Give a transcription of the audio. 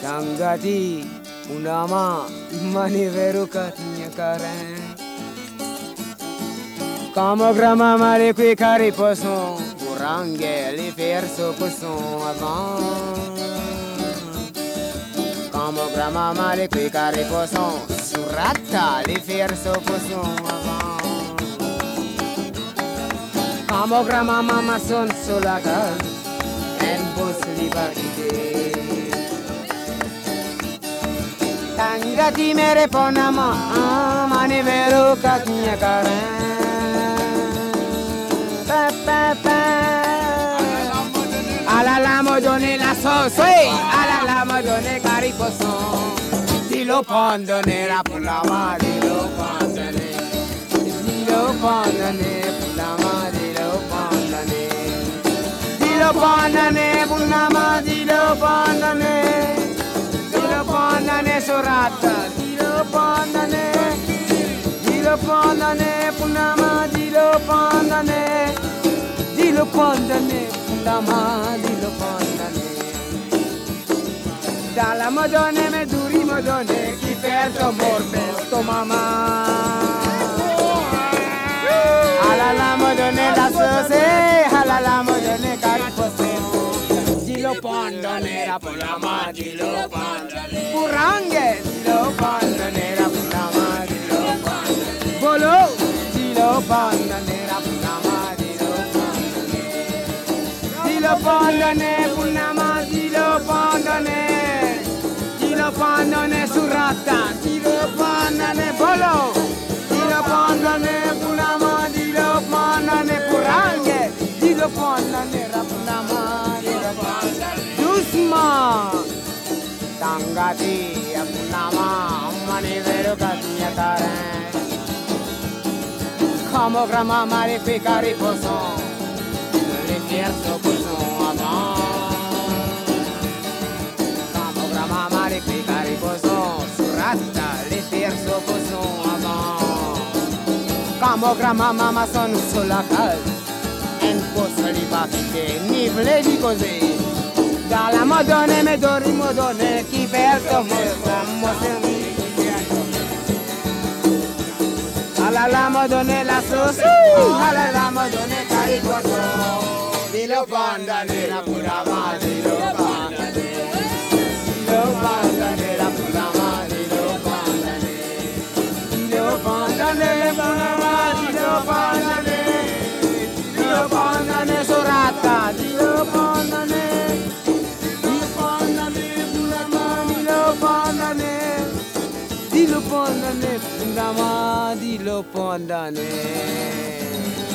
Tangati unama mani veru katnya karen. Como grama mare qui cari poson, Burangue li verso poson avant. Como grama mare qui cari poson, Surata li verso poson avant. Como grama mama son solagal, en bus li baride. Tangati mere ponama, mani veru katnya karen. Ala la modone la sosoi, ala la modone cariposon. Dilo pondone la pulama, dilo pondone. Dilo pondone pulama, dilo pondone. Dilo pondone pulama, dilo pondone. Dilo pondone surata, dilo pondone. Dilo pondone pulama, dilo pondone. Dilo pondone pulama, dilo pondone. Dalla modone me duri modone, chi perto morbesto mamma. Alla la modone la sose, alla la modone caripose. Dilo pondone la pulama, dilo pondone. Burangue, dilo pondone la pulama, dilo pondone. Bolo, dilo pondone la pulama, dilo pondone. Dilo pondone pulama, dilo pondone. Dilo pondone surata, dilo pondone bolo. Dilo pondone pulama, dilo pondone burangue. Dilo pondone la pulama, dilo pondone. Dusma, tangati pulama, mani veru katnya karen. Como grama mare qui cari poson, le fierzo poson avant. Como grama mare qui cari poson, surata le fierzo poson avant. Como grama mama son sulla cal, en posto li batte, ni vledi così. Dalla modone me dori modone, chi perto mo alla la modone la sosu, alla la modone caricoso. Dilo pondane la pulama, dilo pondane. Dilo pondane la pulama, dilo pondane. Dilo pondane la pulama, dilo pondane. Dilo pondane surata, dilo pondane. Dilo pondane pulama, dilo pondane. Dilo pondane, pulama, dilo pondane.